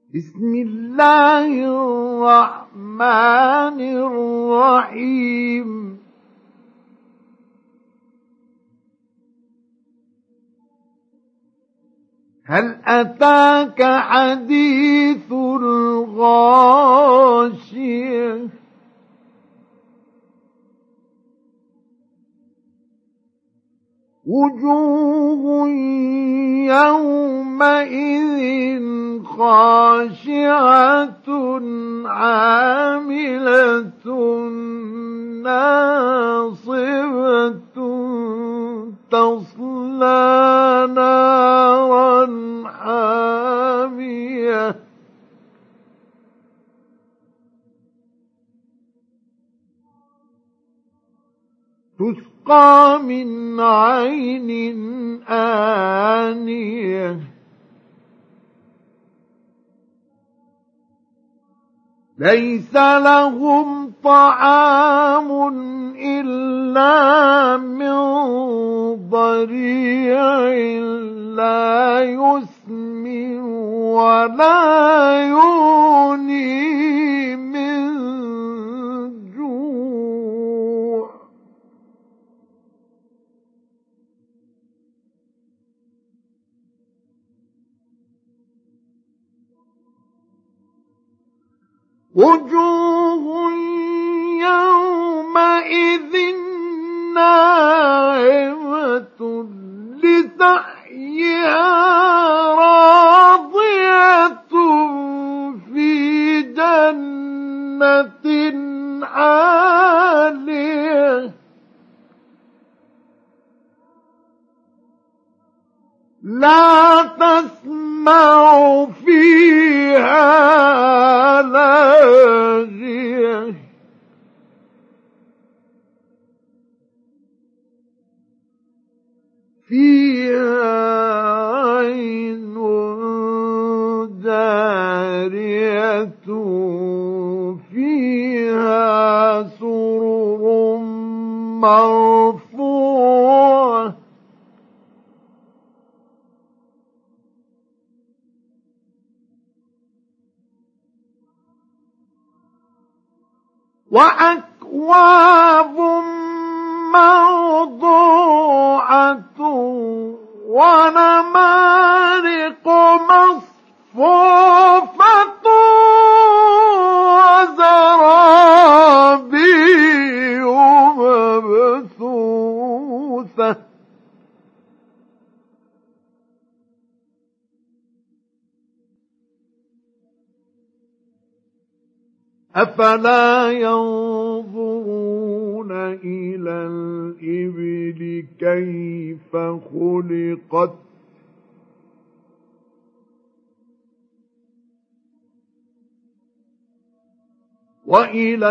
بسم الله الرحمن الرحيم هل أتاك حديث الغاشية وجوه يومئذ خاشعة عاملة ناصبة تصلى نارا حامية تسقى من عين آنية ليس لهم طعام إلا من ضريع لا يسمن ولا يغني من جوع وجوه يومئذ ناعمة لسعيها راضية في جنة عالية لا تسمع فيها لاغية فيها عين جارية فيها سرر مرفوعة وأكواب موضوعة ونمارق مصفوفة وزرابي مبثوثة أفلا ينظرون إلى الإبل كيف خلقت وإلى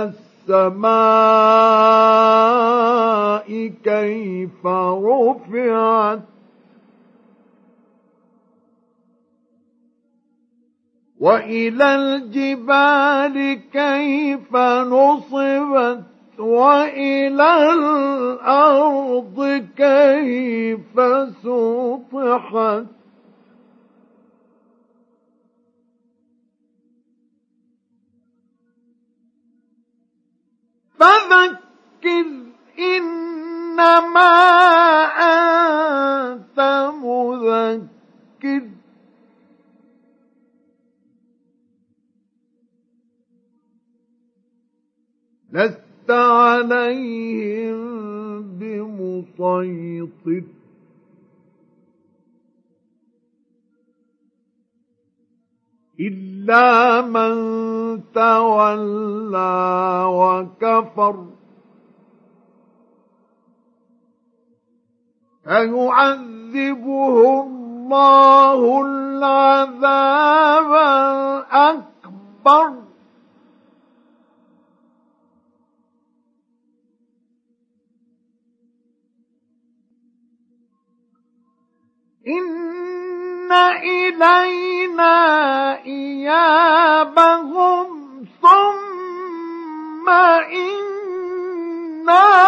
السماء كيف رفعت وإلى الجبال كيف نصبت وإلى الأرض كيف سطحت فذكر إنما أنت مذكر لست عليهم بمسيطر إلا من تولى وكفر فيعذبه الله العذاب الأكبر إن إلينا إيابهم ثم إن